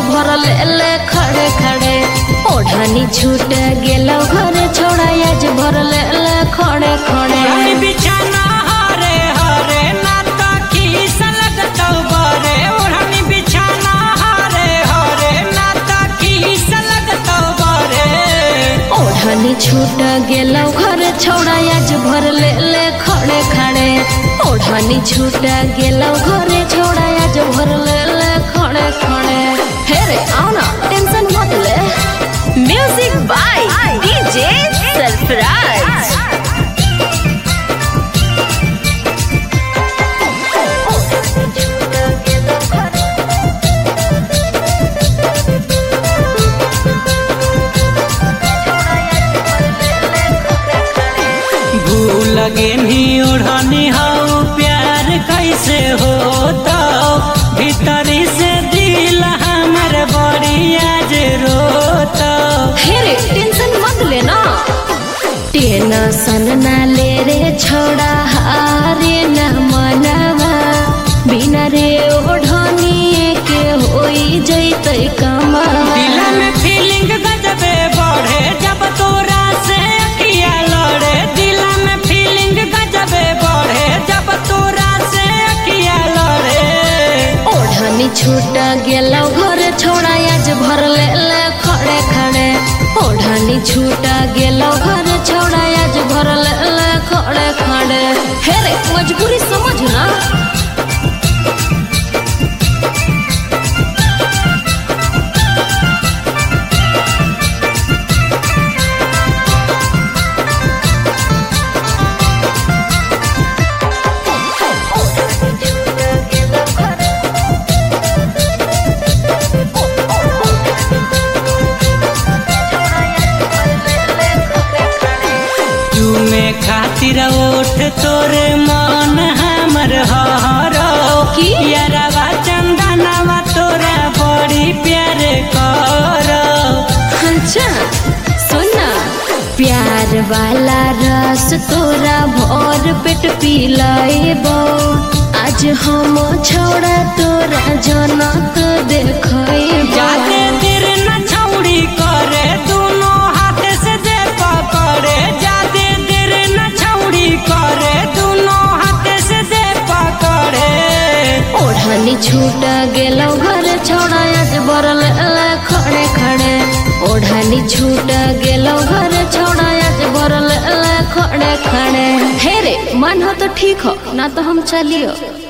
भरल ले खड़े खड़े ओढ़नी छूट गेलो घर छोड़ा आज भरल ले खड़े खड़े बिछाना हरे हरे ना तो खीस लगतौ बरे ओढ़नी बिछाना हरे हरे ना तो खीस लगतौ बरे ओढ़नी छूट गेलो घर छोड़ा आज भरल ले खड़े खड़े ओढ़नी छूट गेलो घर छोड़ा आज भरल ले खड़े खड़े हेरे आओ ना टेंशन मत ले म्यूजिक बाय डीजे सरफराज लगे नहीं ओढ़नी हाउ प्यार कैसे होता भीतरी से दिल हमर बड़ी आज रोता हेरे टेंशन मत लेना टेंशन ना ले रे छोड़ा हारे न मनवा बिना रे ओढ़नी के होई जैतै कमा दिल में फीलिंग गजबे बढ़े जब तोरा से अखिया लड़े दिल में फीलिंग गजबे बढ़े जब तोरा से अखिया लड़े ओढ़नी छूट गेलो घर छोड़ा आज भरल ले खड़े खड़े ओढ़नी छूट गेलो घर छोड़ा आज भरल ले खड़े खड़े हेरे मजबूरी समझ ना खातिर ओठ तोरे मन हमर हरो यारवा चंदनवा तोरा बड़ी प्यार करो अच्छा सुना प्यार वाला रस तोरा भर पेट पिलाएबो आज हम छोड़ा तोरा जनत देखैबो जाते देर न छौड़ी करे दोनों हाथ से दे पकड़े जाते करे दोनों हाथ से दे पकड़े ओढ़नी छूट गेलो घर छोड़ा आज भरल ले खड़े खड़े ओढ़नी छूट गेलो घर छोड़ा आज भरल ले खड़े खड़े हेरे मन हो तो ठीक हो ना तो हम चलियो।